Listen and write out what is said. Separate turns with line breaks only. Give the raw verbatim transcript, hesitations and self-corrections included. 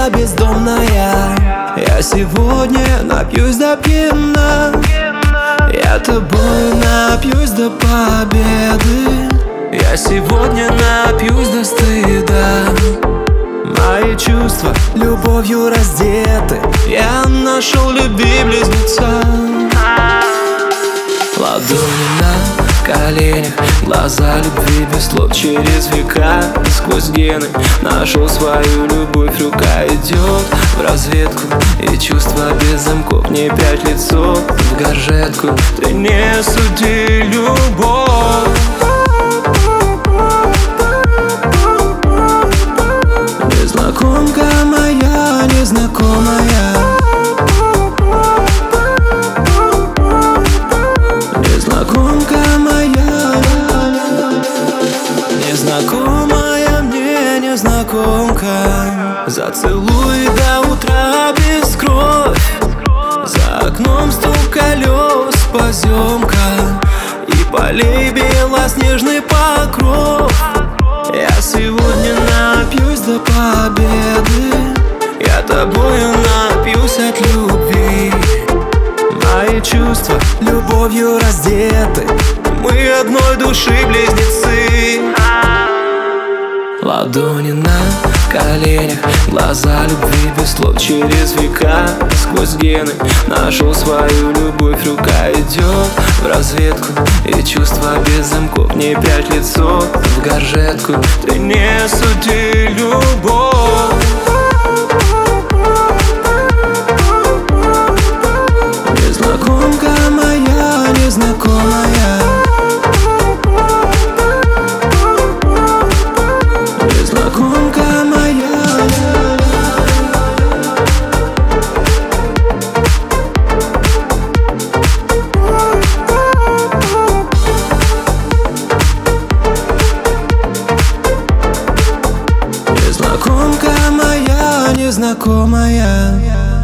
моя бездомная. Я сегодня напьюсь до пьяна. Я тобой напьюсь до победы. Я сегодня напьюсь до стыда. Мои чувства любовью раздеты. Я нашел любви близнеца. Ладони на коленях, глаза любви без слов через века. Сквозь гены нашел свою любовь. Рука идет в разведку, и чувства без замков. Не пять лицов в горжетку. Ты не суди любовь. Незнакомка моя, незнакомая. Незнакомка моя, незнакомая мне незнакомка. Зацелуй до утра без кровь. За окном стук колес, поземка. И полей белоснежный покров. Я сегодня напьюсь до победы. Я тобою напьюсь от любви. Мои чувства любовью раздеты. Мы одной души близнецы. Ладони на коленях, глаза любви без слов через века. Сквозь гены нашел свою любовь. Рука идет в разведку, и чувства без замков. Не пять лицов в горжетку. Ты не суди любовь. Незнакомка моя, незнакомая. Незнакомка моя. Незнакомка моя, незнакомая.